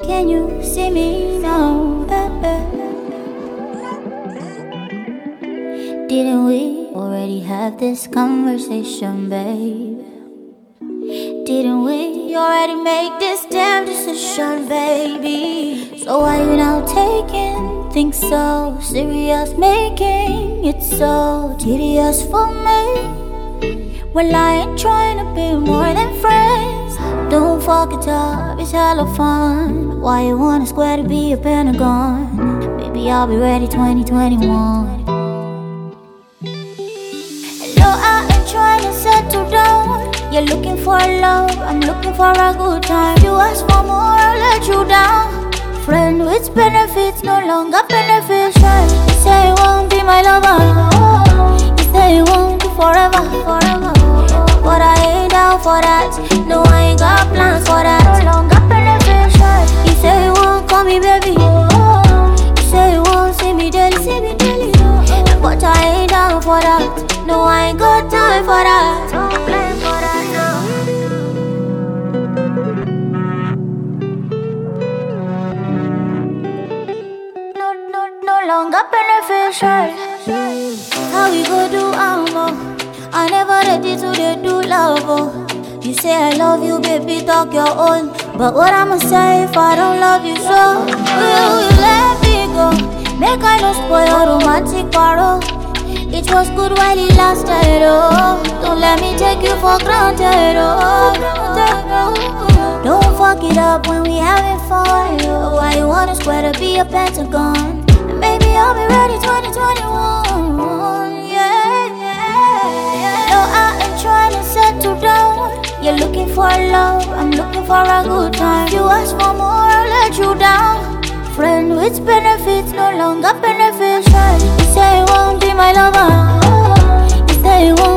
Can you see me now? Didn't we already have this conversation, babe? Didn't we already make this damn decision, baby? So why you now taking things so serious, making it so tedious for me? Well, I ain't trying to be more than friends. Don't fuck it up, it's hella fun. Why you wanna square to be a pentagon? Maybe I'll be ready 2021. No, I ain't trying to settle down. You're looking for love, I'm looking for a good time. You ask for more, I'll let you down. Friend with benefits, no longer beneficial. You say you won't be my lover. You say you won't be forever, forever. But I ain't down for that. No, I ain't got plans for that. No longer beneficial. You say you won't call me baby. You say you won't see me daily, see me daily. But I ain't down for that. No, I ain't got time for that. Don't blame for that now. No longer beneficial. How we go do ammo? I never ready to do love. Oh. You say I love you, baby, talk your own. But what I'ma say if I don't love you so? Will you let me go? Make I no spoil your romantic parole. It was good while it lasted, oh. Don't let me take you for granted, oh. Don't fuck it up when we having fun, oh. Why you wanna square to be a pentagon? And maybe I'll be ready 2021, yeah. No, I ain't trying to settle down. You're looking for love, I'm looking for a good time. You ask for more, I'll let you down. Friend with benefits, no longer beneficial. You say you won't be my lover. You say you won't